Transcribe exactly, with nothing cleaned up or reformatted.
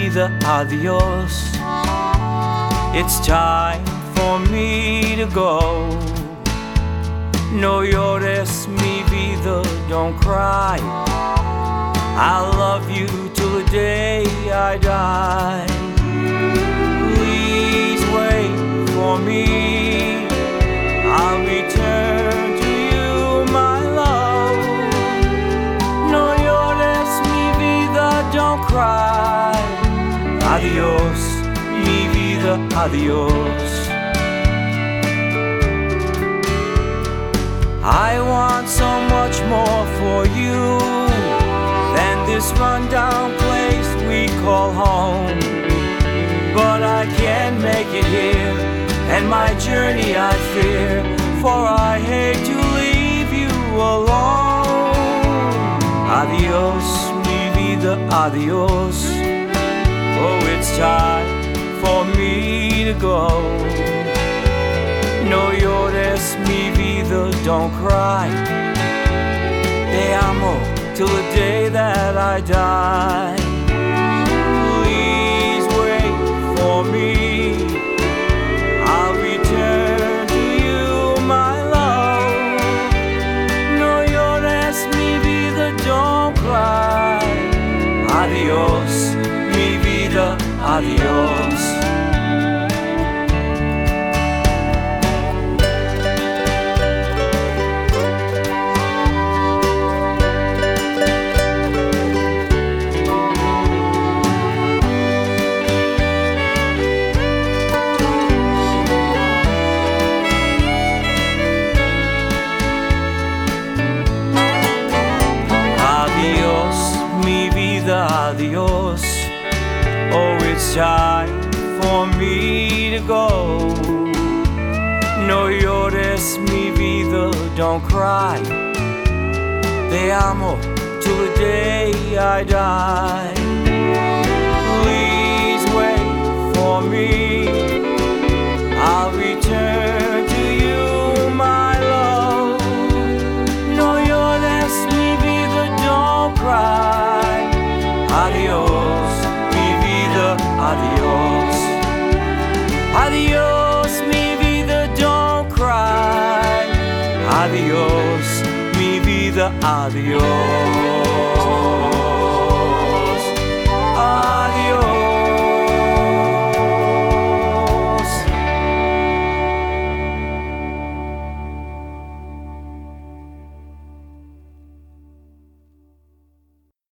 vida, adios. It's time for me to go. No llores, mi vida, don't cry. I'll love you till the day I die. Please wait for me, I'll return to you, my love. No llores, mi vida, don't cry. Adios, mi vida, adios. I want so much more for you than this rundown place we call home. But I can't make it here, and my journey I fear, for I hate to leave you alone. Adios, mi vida, adios. Oh, it's time for me to go. No llores, mi vida, don't cry. Te amo till the day that I die. Please wait for me, I'll return to you, my love. No llores, mi vida, don't cry. Adios, mi vida, adios. Adios, oh, it's time for me to go. No llores, mi vida, don't cry. Te amo till the day I die. Please wait for me, I'll return to you, my love. No llores, mi vida, don't cry. Adios, mi vida, adios. Adios, mi vida, don't cry. Adios, mi vida, adios.